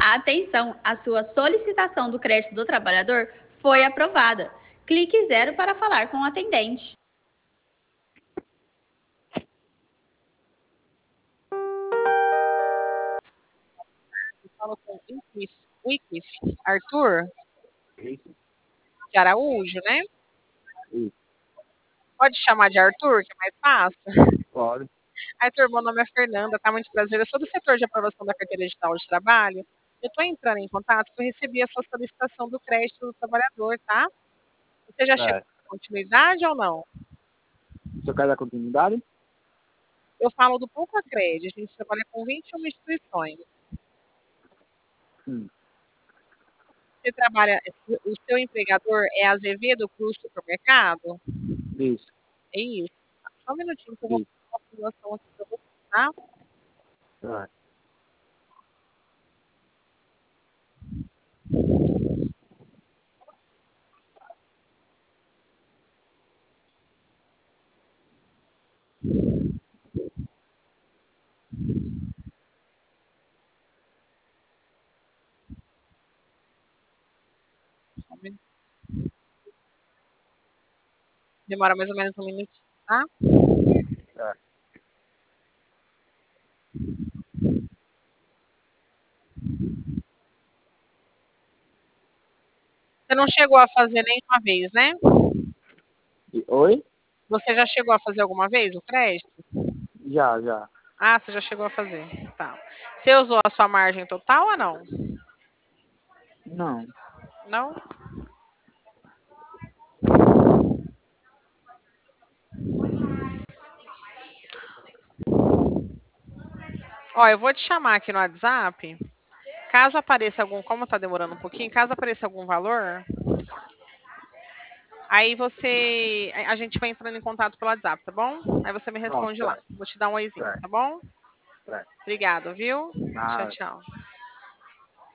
Atenção, a sua solicitação do crédito do trabalhador foi aprovada. Clique 0 para falar com o atendente. Falo com o Arthur de Araújo, né? Isso. Pode chamar de Arthur, que é mais fácil? Pode. Arthur, meu nome é Fernanda, tá? Muito prazer. Eu sou do setor de aprovação da carteira digital de trabalho. Eu estou entrando em contato porque eu recebi a sua solicitação do crédito do trabalhador, tá? Você já chegou Certo. na continuidade ou não? O senhor quer dar continuidade? Eu falo do Poucacred, a gente trabalha com 21 instituições. Você trabalha, o seu empregador é Azevedo Cruz Supermercado? Isso. É isso. Só um minutinho que eu vou Isso. fazer uma simulação aqui para você, tá? Certo. Só um minuto. Demora mais ou menos um minutinho, tá? Certo. Você não chegou a fazer nenhuma vez, né? Oi? Você já chegou a fazer alguma vez o crédito? Já. Ah, você já chegou a fazer. Tá. Você usou a sua margem total ou não? Não. Não? Ó, eu vou te chamar aqui no WhatsApp. Caso apareça algum, como tá demorando um pouquinho, caso apareça algum valor, aí a gente vai entrando em contato pelo WhatsApp, tá bom? Aí você me Pronto, responde lá. certo. Vou te dar um oizinho, Certo. tá bom? Certo. Obrigado, viu? Tchau, Nada. tchau.